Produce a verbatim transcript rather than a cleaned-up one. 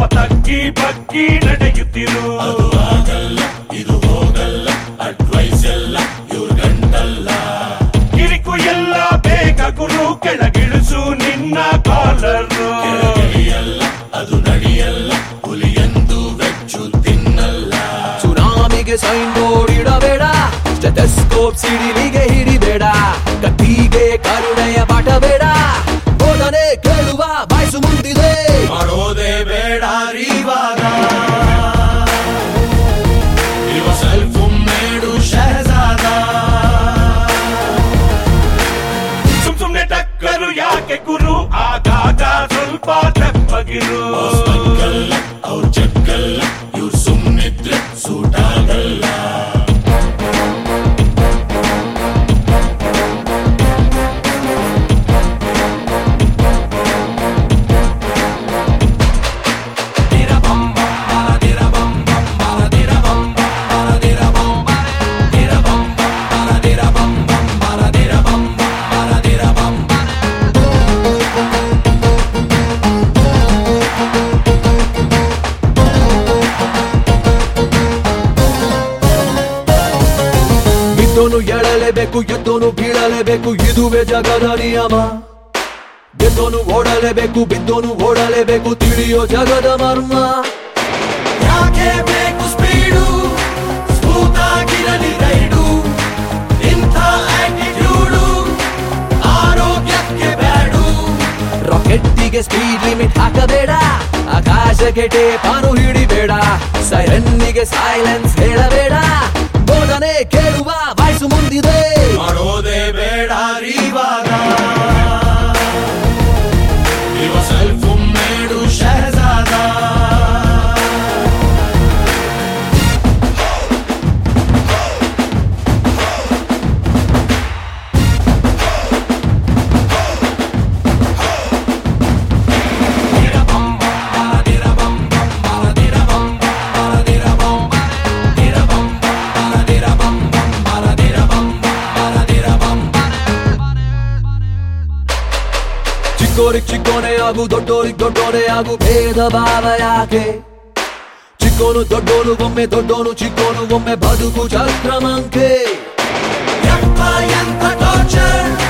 ತಗ್ಗಿ ಬಗ್ಗಿ ನಡೆಯುತ್ತಿರು. ಅದು ಆಗಲ್ಲ ಇದು ಹೋಗಲ್ಲ ಅಡ್ವೈಸ್ ಎಲ್ಲ ಇವ್ರ ಗಂಟಲ್ಲ. ಕಿರಿಕು ಎಲ್ಲ ಬೇಗ ಗುರು ಕೆಳಗಿಳಿಸು ನಿನ್ನ ಕಾಲರು. ಕೆಳಗಿಳಿಯಲ್ಲ ಅದು ನಡೆಯಲ್ಲ ಹುಲಿಯಂದು ವೆಚ್ಚು ತಿನ್ನಲ್ಲ. ಸುನಾಮಿಗೆ ಸೈನ್ ಬೋರ್ಡ್ ಇಡಬೇಡ, ಸ್ಟೆಥೋಸ್ಕೋಪ್ ಸಿಡಿಲಿಗೆ ಹಿಡಿಬೇಡ, ಕತ್ತಿಗೆ ಕರುಣೆಯ ಪಾಠ ಬೇಡ, ಬೋಧನೆ ಕೇಳುವ ಬಾಯ್ಸು ಮುಂದಿದೆ. ಮಾಡೋದೇ ಬೇಡ ರೀವಾಗ ಇವ ಸೆಲ್ಫ್ ಮೇಡು ಶಹಜಾದ. ಸುಮ್ ಸುಮ್ನೆ ಟಕ್ಕರು ಯಾಕೆ ಗುರು, ಆಗಾಗ ಸ್ವಲ್ಪ ತೆಪ್ಪಗಿರು. ಅವ್ರ ಜಗ್ಗಲ್ಲ ಇವ್ರು ಸುಮ್ಮನಿದ್ರೆ ಸೂಟ್ ಆಗಲ್ಲ. ಗೆದ್ದೋನು ಎಳಲೇಬೇಕು, ಗೆದ್ದೋನು ಬೀಳಲೇಬೇಕು, ಇದುವೇ ಜಗದ ನಿಯಮ. ಗೆದ್ದೋನು ಓಡಲೇಬೇಕು, ಬಿದ್ದೋನು ಓಡಲೇಬೇಕು, ತಿಳಿಯೋ ಜಗದ ಮರ್ಮ. ಯಾಕೆ ಬೇಕು ಸ್ಪೀಡು, ಸ್ಮೂತ್ ಆಗಿರಲಿ ರೈಡು, ಇಂಥ ಆಟಿಟ್ಯೂಡು ಆರೋಗ್ಯಕ್ಕೆ ಬ್ಯಾಡು. ರಾಕೆಟ್ಟಿಗೆ ಸ್ಪೀಡ್ ಲಿಮಿಟ್ ಹಾಕಬೇಡ, ಆಕಾಶಕ್ಕೆ ಟೇಪಾನು ಹಿಡಿಬೇಡ, ಸೈರನ್ನಿಗೆ ಸೈಲೆನ್ಸ್ ಹೇಳಬೇಡ, ಬೋಧನೆ ಕೇಳುವ ವಾಯ್ಸು ಮುಂದಿದೆ. ಮಾಡೋದೇ ಬೇಡ ರೀವಾಗ ಇವ ಸೆಲ್ಫ್ ಮೇಡು ಶಹಜಾದ. ಚಿಕ್ಕೋರಿಗೆ ಚಿಕ್ಕೋನೆ ಆಗು, ದೊಡ್ಡೋರಿಗೆ ದೊಡ್ಡೋನೆ ಆಗು, ಭೇದ ಭಾವ ಯಾಕೆ? ಚಿಕ್ಕೋನು ದೊಡ್ಡೋನು ಒಮ್ಮೆ, ದೊಡ್ಡೋನು ಚಿಕ್ಕೋನು ಒಮ್ಮೆ, ಬದುಕು ಚಕ್ರಮಂಕೆ. ಯಪ್ಪ ಎಂತ ಟಾರ್ಚರ್